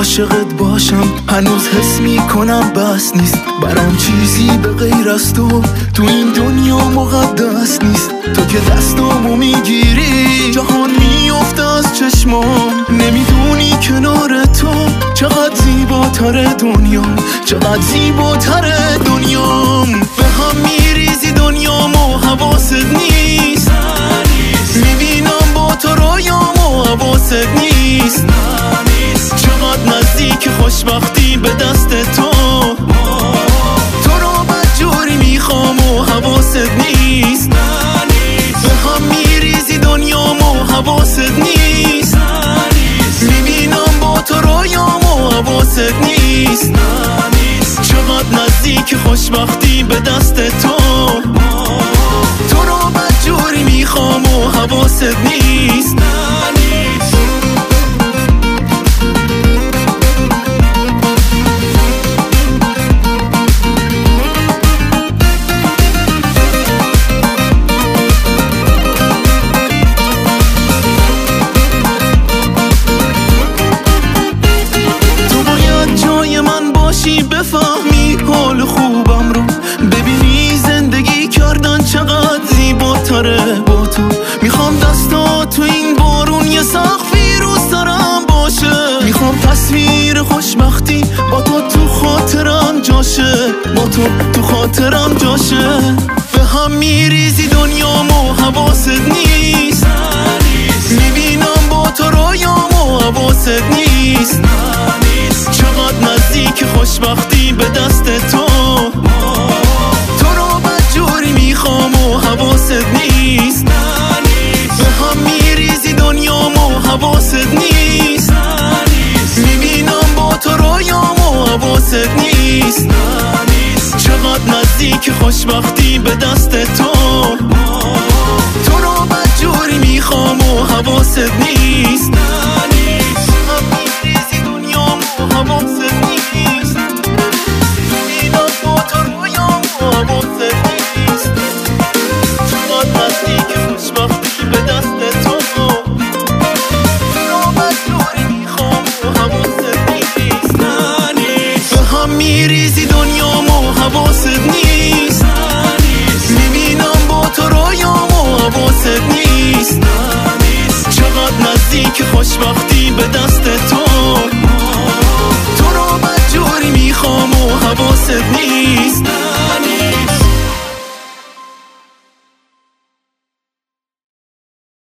عاشقت باشم هنوز حس میکنم بس نیست برام چیزی به غیر از تو این دنیا مقدس نیست. تو که دستامو میگیری جهان میفته از چشمام، نمیدونی کنار تو چقدر زیباتره دنیام، چقدر زیباتره دنیام. به هم میریزی دنیام و حواست نیست، میبینم با تو رویام و حواست نیست. چقدر نزدیک خوشبختی به دست تو رو بدجوری میخوام و حواست نیست. به هم میریزی دنیام و حواست نیست، میبینم با تو رویام و حواست نیست. چقدر نزدیک خوشبختی به دست تو رو بدجوری میخوام و حواست نیست. بفهمی حال خوبم رو، ببینی زندگی کردن چقدر زیباتره با تو. میخوام دستا تو این بارون یه سقفی رو سرم باشه، میخوام تصویر خوشبختی با تو خاطرم جاشه، با تو خاطرم جاشه. به هم میریزی دنیام و حواست نیست، میبینم با تو رویام و حواست نیست. چقدر نزدیک خوشبختی به دست تو رو بدجوری میخوام و حواست نیست. به هم میریزی دنیام و حواست نیست، میبینم با تو رویام و حواست نیست. چقدر نزدیک خوشبختی به دست تو رو بدجوری میخوام و حواست نیست. حواست نیست، میبینم با تو رویام و حواست نیست. چقدر نزدیک خوشبختی به دست تو رو بدجوری میخوام و حواست نیست. به هم میریزی دنیام و حواست نیست، میبینم با تو رویام و حواست نیست. چقدر نزدیک خوشبختی به دست تو رو بدجوری میخوام و حواست نیست.